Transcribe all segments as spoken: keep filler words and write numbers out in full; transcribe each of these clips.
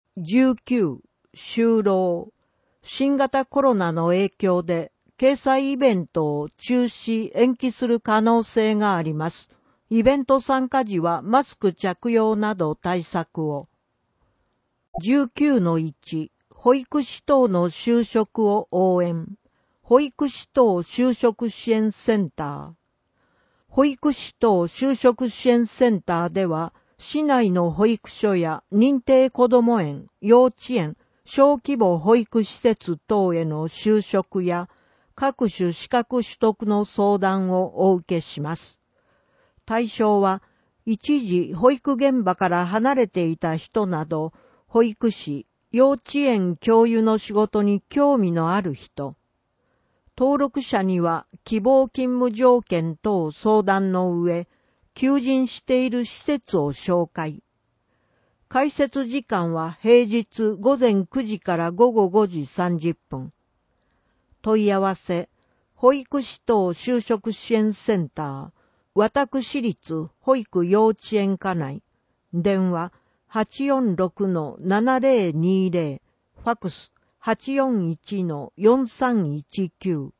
じゅうきゅう、就労。新型コロナの影響で、掲載イベントを中止、延期する可能性があります。イベント参加時はマスク着用など対策を。じゅうきゅうのいち、保育士等の就職を応援。保育士等就職支援センター。保育士等就職支援センターでは、市内の保育所や認定こども園、幼稚園、小規模保育施設等への就職や各種資格取得の相談をお受けします。対象は、一時保育現場から離れていた人など、保育士、幼稚園教諭の仕事に興味のある人。登録者には希望勤務条件等相談の上、求人している施設を紹介。開設時間は平日午前くじから午後ごじさんじゅっぷん。問い合わせ、保育士等就職支援センター、私立保育幼稚園課内、電話 はちよんろくのななぜろにぜろ、ファクス はちよんいちのよんさんいちきゅう。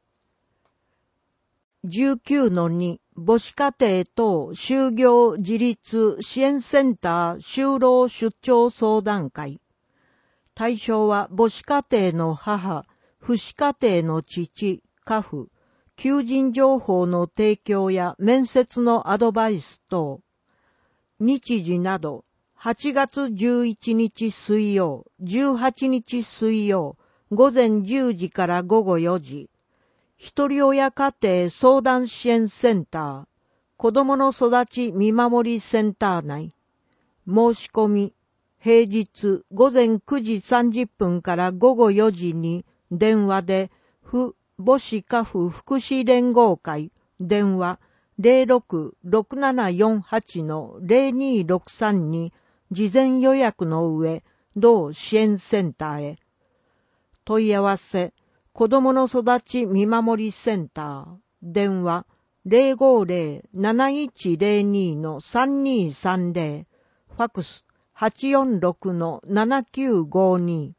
じゅうきゅうのに、母子家庭等就業自立支援センター就労出張相談会。対象は母子家庭の母、父子家庭の父、家父、求人情報の提供や面接のアドバイス等。日時など、はちがつじゅういちにち水曜、じゅうはちにち水曜、午前じゅうじから午後よじ。一人親家庭相談支援センター、子どもの育ち見守りセンター内。申し込み、平日午前くじさんじゅっぷんから午後よじに電話で、父母子家父福祉連合会、電話 ゼロろく ろくななよんはち のゼロにろくさん に事前予約の上、同支援センターへ。問い合わせ、子どもの育ち見守りセンター、電話 ゼロごゼロ なないちゼロに のさんにさんゼロ、ファクス はちよんろくのななきゅうごに。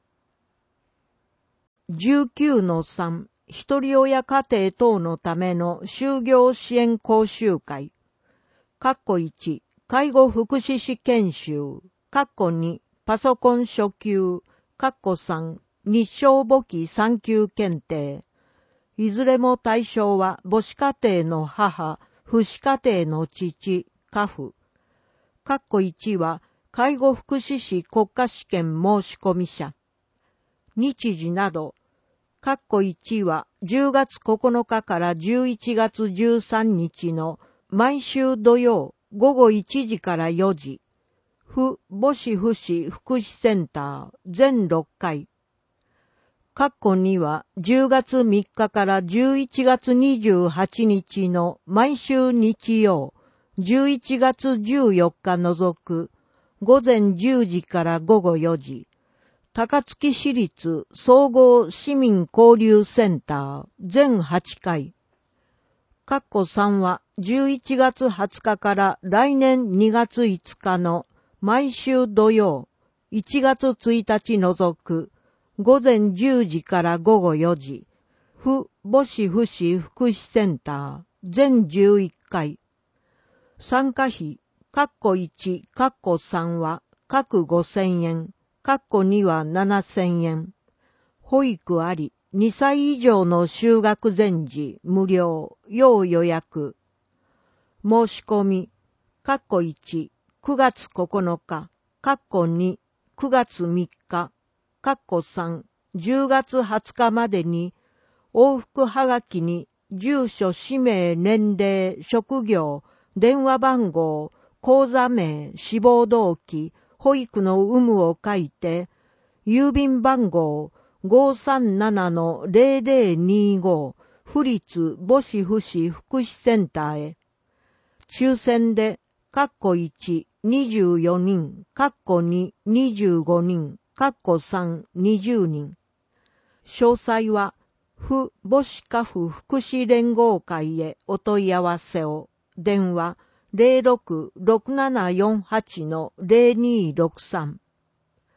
じゅうきゅうのさん、一人親家庭等のための就業支援講習会。かっこいち、介護福祉士研修。かっこに、パソコン初級。かっこさん、日照簿記さん級検定。いずれも対象は母子家庭の母、父子家庭の父、家父。かっこいちは介護福祉士国家試験申込者。日時など、かっこいちはじゅうがつここのかからじゅういちがつじゅうさんにちの毎週土曜午後いちじからよじ。父母子福祉福祉センター全ろっかい。かっこにはじゅうがつみっかからじゅういちがつにじゅうはちにちの毎週日曜じゅういちがつじゅうよっか除く午前じゅうじから午後よじ。高槻市立総合市民交流センター全はちかい。かっこさんはじゅういちがつはつかから来年にがついつかの毎週土曜いちがつついたち除く午前じゅうじから午後よじ。父母子福祉福祉センター全じゅういっかい。参加費、かっこいち、かっこさんは各ごせんえん。かっこにはななせんえん。保育あり、にさい以上の就学前時、無料、要予約。申し込み、かっこいち、くがつここのか、かっこに、くがつみっか、かっこさん、じゅうがつはつかまでに、往復はがきに、住所、氏名、年齢、職業、電話番号、口座名、志望動機、保育の有無を書いて、郵便番号 ごさんななのゼロゼロにご 府立母子福祉福祉センターへ。抽選で、かっこいち、にじゅうよにん、かっこに、にじゅうごにん、かっこさん、にじゅうにん。詳細は、父母子家父福祉連合会へお問い合わせを。電話ゼロろく ろくななよんはちのゼロにろくさん。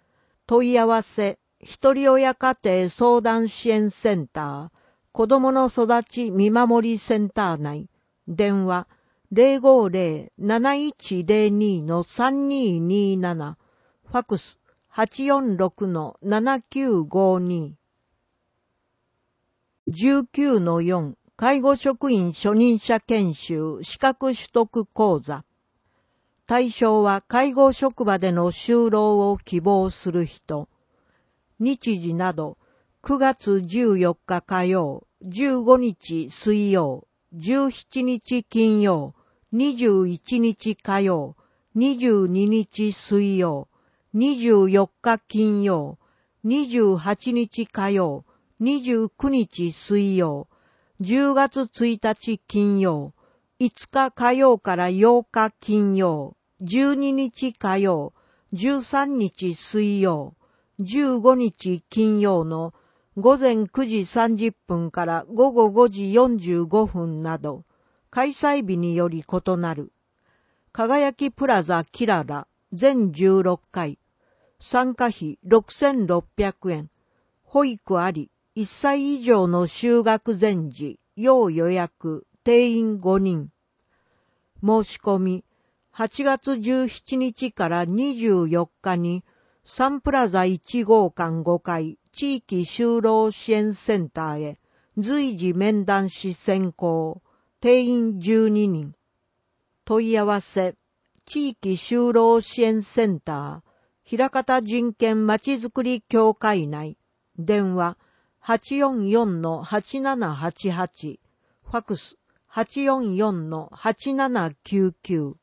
問い合わせ、ひとり親家庭相談支援センター、子どもの育ち見守りセンター内、電話 ゼロごゼロ なないちゼロに さんにになな、ファクス はちよんろく ななきゅうごに。じゅうきゅうのよん 介護職員初任者研修資格取得講座。対象は介護職場での就労を希望する人。日時などくがつじゅうよっか火曜、じゅうごにち水曜、じゅうしちにち金曜、にじゅういちにち火曜、にじゅうににち水曜、にじゅうよっか金曜、にじゅうはちにち火曜、にじゅうくにち水曜、じゅうがつついたち金曜、いつか火曜からようか金曜、じゅうににち火曜、じゅうさんにち水曜、じゅうごにち金曜のごぜんくじさんじゅっぷんからごごごじよんじゅうごふんなど、開催日により異なる。輝きプラザキララ全じゅうろっかい。参加費ろくせんろっぴゃくえん。保育あり、いっさい以上の就学前時、要予約、定員ごにん。申し込み、はちがつじゅうしちにちからにじゅうよっかに、サンプラザいち号館ごかい地域就労支援センターへ随時面談し選考、定員じゅうににん。問い合わせ、地域就労支援センター、枚方人権まちづくり協会内、電話 はちよんよんのはちななはちはち、ファクス はちよんよんのはちななきゅうきゅう。